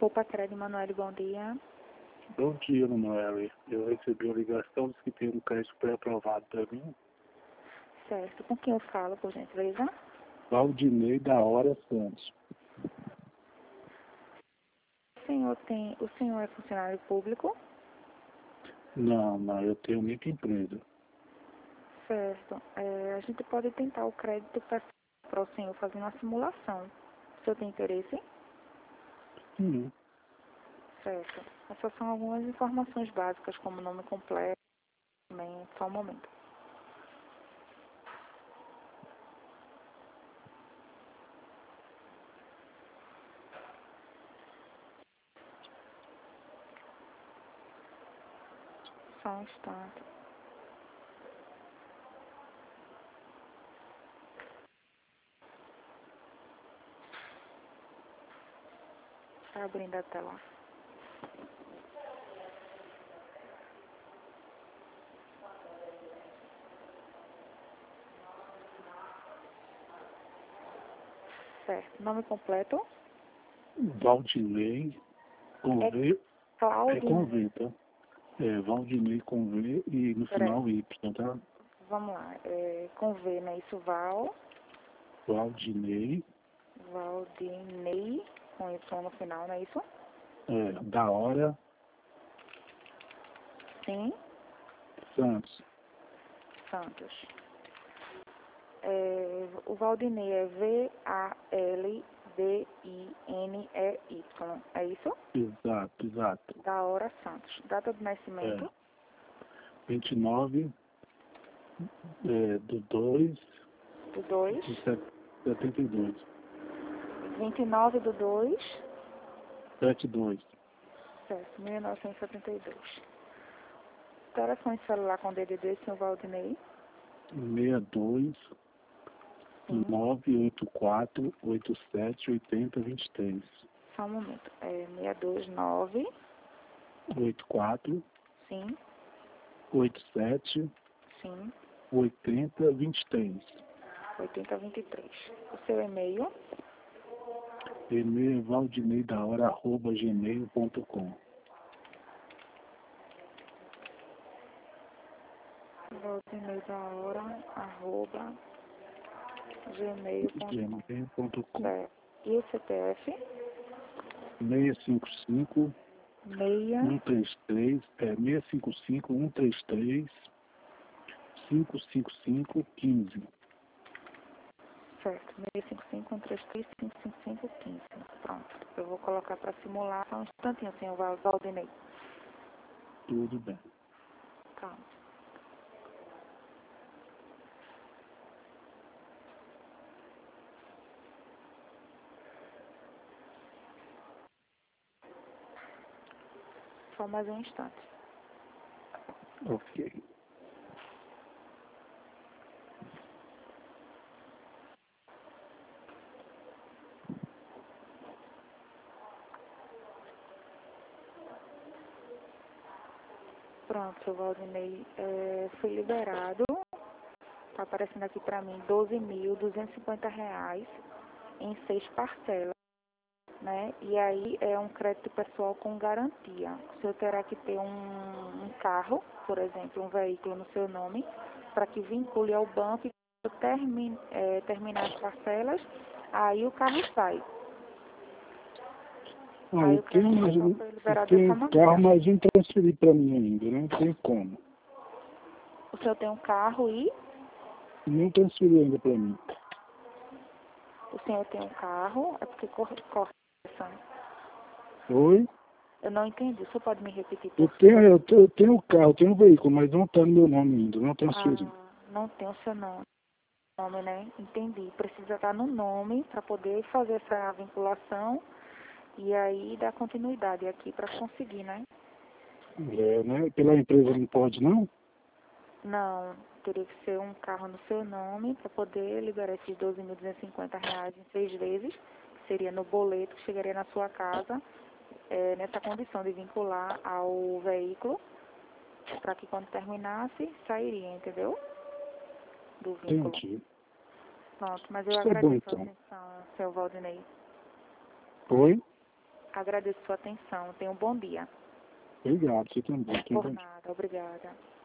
Poupa Crédito, Manoel, bom dia. Bom dia, Manoel. Eu recebi uma ligação, disse que tem um crédito pré-aprovado para mim. Certo. Com quem eu falo, por gentileza? Valdinei da Hora Santos. O senhor é funcionário público? Não, eu tenho muita empresa. Certo. A gente pode tentar o crédito para o senhor fazer uma simulação. O senhor tem interesse? Sim. Certo. Essas são algumas informações básicas, como nome completo, também, só um momento. Só um instante. Está abrindo a tela. Certo. Nome completo? Valdinei com V. É com Claudinei. V, tá? É Valdinei com V e no final Y, tá? Vamos lá. Com V, né? Isso, Valdinei, Valdinei, com Y no final, não é isso? da Hora Sim. Santos. Santos. O Valdinei é Valdiney, é isso? Exato. Da Hora Santos. Data de nascimento? 29 do 2 Do 2. de 72. 29 do 2. 72. Certo, 1972. Telefone celular com DDD, senhor Valdinei? 62 Sim. 984 87 80 23. Só um momento. 629. 84 Sim. 87 Sim. 80 23. 8023. O seu e-mail? E-mail valdineidaora@gmail.com. Valdineidaora@gmail.com. gmail.com. Certo. E o CPF? 655 6. 133 655 133 555 15. Certo. 655-133-555-15. Pronto. Eu vou colocar para simular só um instantinho, senhor Valdinei. Tudo bem. Calma. Só mais um instante. Ok. Pronto, seu Valdinei. Foi liberado. Está aparecendo aqui para mim R$ 12.250 em 6 parcelas, né? E aí é um crédito pessoal com garantia. O senhor terá que ter um carro, por exemplo, um veículo no seu nome, para que vincule ao banco e quando terminar as parcelas, aí o carro sai. Aí o crédito pessoal foi liberado dessa tenho carro, maneira. mas não transferi para mim ainda, não tem como. O senhor tem um carro e Não transferi ainda para mim. o senhor tem um carro, é porque corta a ligação. Oi? Eu não entendi. O senhor pode me repetir, Eu por favor? tenho carro, tenho veículo, mas não está no meu nome ainda, não transferi. Não tem o seu nome, né? Entendi. Precisa estar no nome para poder fazer essa vinculação e aí dar continuidade aqui para conseguir, né? Né? Pela empresa não pode, não? Não, teria que ser um carro no seu nome para poder liberar esses R$ 12.250 em 6 vezes, que seria no boleto que chegaria na sua casa, nessa condição de vincular ao veículo, para que quando terminasse, sairia, entendeu? Do vínculo. Entendi. Pronto, mas eu Isso é bom, agradeço a então. atenção, seu Valdinei. Oi? Agradeço sua atenção. Tenha um bom dia. Obrigado, você também. Por nada. Obrigada.